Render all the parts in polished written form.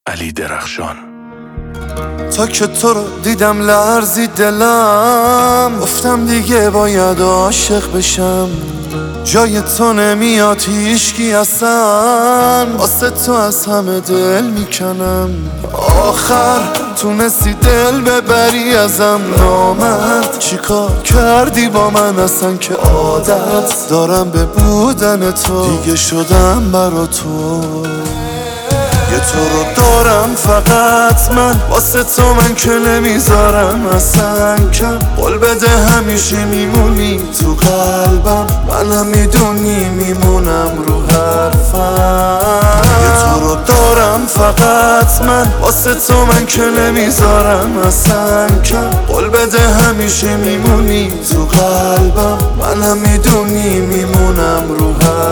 علی درخشان. تا که تو رو دیدم لرزید دلم، گفتم دیگه باید عاشق بشم. جای تو نمیاد هیچکی اصلا، واسه تو از همه دل میکنم. آخر تونستی دل ببری ازم، نامرد چیکار کردی با من اصلا که عادت دارم به بودن تو، دیگه شدم برا تو. یه تو رو دارم فقط من، واسه تو من که نمیذارم اصلا کم. قول بده همیشه میمونی تو قلبم، منم میدونی میمونم رو حرفم. یه تو رو دارم فقط من، واسه تو من که نمیذارم اصلا کم. قول بده همیشه میمونی تو قلبم، منم میدونی میمونم رو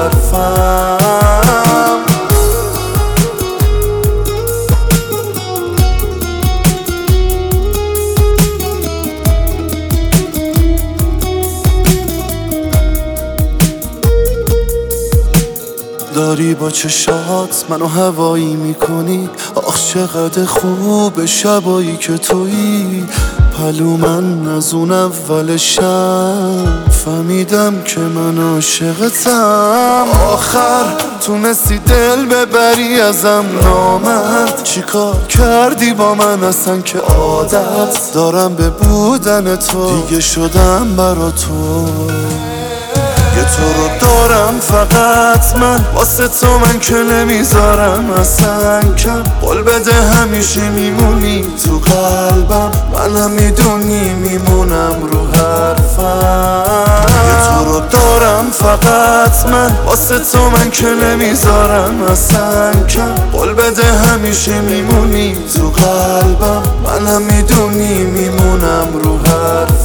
حرفم. داری با چشات منو هوایی میکنی، آخ چقدر خوب شبایی که تویی. پلو من از اون اول شب فهمیدم که من عاشقتم. آخر تونستی دل ببری ازم، نامرد چیکار کردی با من اصلا که عادت دارم به بودن تو، دیگه شدم برا تو. یه تو رو دارم فقط من، واسه تو من که نمیذارم اصلا کم. قول بده همیشه میمونی تو قلبم، منم میدونی میمونم رو حرفم. یه تو رو دارم فقط من، واسه تو من که نمیذارم اصلا کم. قول بده همیشه میمونی تو قلبم، منم میدونی میمونم رو حرفم.